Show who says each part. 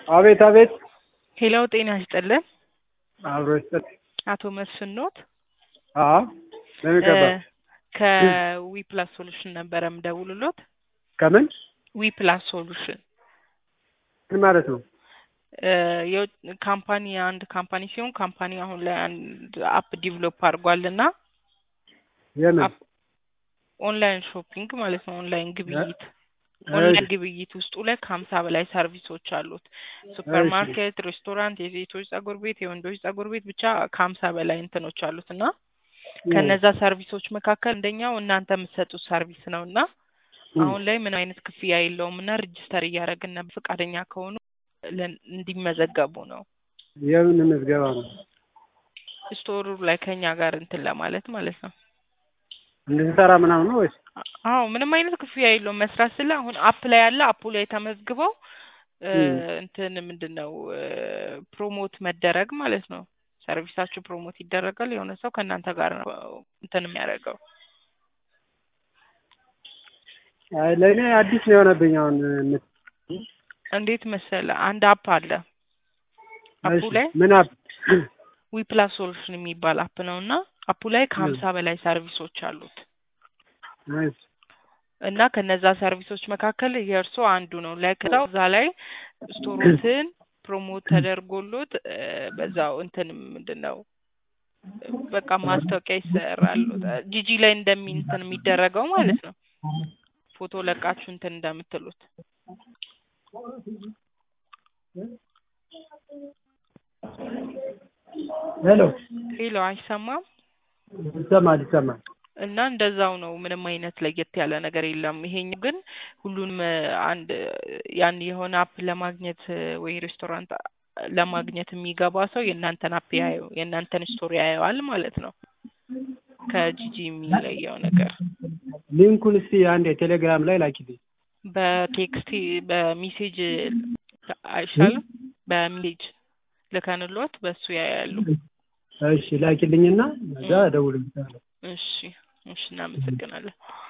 Speaker 1: አቤት አቤት።
Speaker 2: ሄሎ ጤና ይስጥልን።
Speaker 1: አብሮ ይስጥ።
Speaker 2: አቶ መስፍን ኖት?
Speaker 1: አዎ ለሚገባ
Speaker 2: ከዊፕላስ ሶሉሽን ነበረ የምደውልሎት።
Speaker 1: ከምን
Speaker 2: ዊፕላስ ሶሉሽን
Speaker 1: ምን ማለት ነው?
Speaker 2: ካምፓኒ አንድ ካምፓኒ ሲሆን ካምፓኒ አሁን ላይ አንድ አፕ ዲቨሎፕ አድርጓልና
Speaker 1: የምን
Speaker 2: ኦንላይን ሾፒንግ ማለት ነው። ኦንላይን ግብይት ኦንላይን ግብይት ውስጡ ላይ ከ50 በላይ ሰርቪሶች አሉት። ሱፐርማርኬት፣ ሬስቶራንት፣ የሴቶች ጸጉር ቤት፣ የወንዶች ጸጉር ቤት ብቻ ከ50 በላይ እንትኖች አሉትና ከነዛ ሰርቪሶች መካከል እንደኛው እናንተ የምትሰጡት ሰርቪስ ነውና አሁን ላይ ምን አይነት ክፍያ የለውምና ሬጂስተር እያደረግን ነበር። ፈቃደኛ ከሆኑ እንዲመዘገቡ ነው።
Speaker 1: የምን ምዝገባ ነው?
Speaker 2: ስቶሩ ላይ ከኛ ጋር እንትን ለማለት ማለት ነው።
Speaker 1: እንድንሰራ ምናምን ነው ወይስ?
Speaker 2: አዎ ምንም አይነት ክፍያ የለውም። መስራት ስለ አሁን አፕ ላይ ያለ አፑ ላይ ተመዝግበው እንትን ምንድነው ፕሮሞት መደረግ ማለት ነው። ሰርቪሳችሁ ፕሮሞት ይደረጋል። የሆነ ሰው ከእናንተ ጋር ነው እንትን የሚያደርገው።
Speaker 1: አይ ለኔ አዲስ ነው የሆነብኝ። አሁን
Speaker 2: እንዴት መሰለ አንድ አፕ አለ። አፑ ላይ
Speaker 1: ምን አፕ?
Speaker 2: ዊፕላስ ሶሉሽን የሚባል አፕ ነውና አፑ ላይ ከ50 በላይ ሰርቪሶች አሉት። እና ከነዛ ሰርቪሶች መካከል የእርሶ አንዱ ነው። ለከዛው እዛ ላይ ስቶሮትን ፕሮሞት ተደርጎሎት በዛው እንትን ምንድነው በቃ ማስታወቂያ ይሰራሉ። ጂጂ ላይ እንደሚንትን የሚደረገው ማለት ነው። ፎቶ ለቃችሁ እንትን እንደምትሉት ሄሎ አይሰማም?
Speaker 1: ይሰማል።
Speaker 2: እና እንደዛው ነው። ምንም አይነት ለየት ያለ ነገር የለም። ይሄኛው ግን ሁሉንም አንድ ያን የሆነ አፕ ለማግኘት ወይ ሬስቶራንት ለማግኘት የሚገባ ሰው የእናንተን አፕ ያየው የእናንተን ስቶሪ ያየዋል ማለት ነው። ከጂጂ የሚለየው ነገር
Speaker 1: ሊንኩን እስቲ አንዴ ቴሌግራም ላይ ላኪልኝ።
Speaker 2: በቴክስት በሜሴጅ አይሻልም? በሜሴጅ ልከንሎት በሱ ያያሉ።
Speaker 1: እሺ ላኪልኝና እዛ ደውልልኛለሁ።
Speaker 2: እሺ እናመሰግናለን።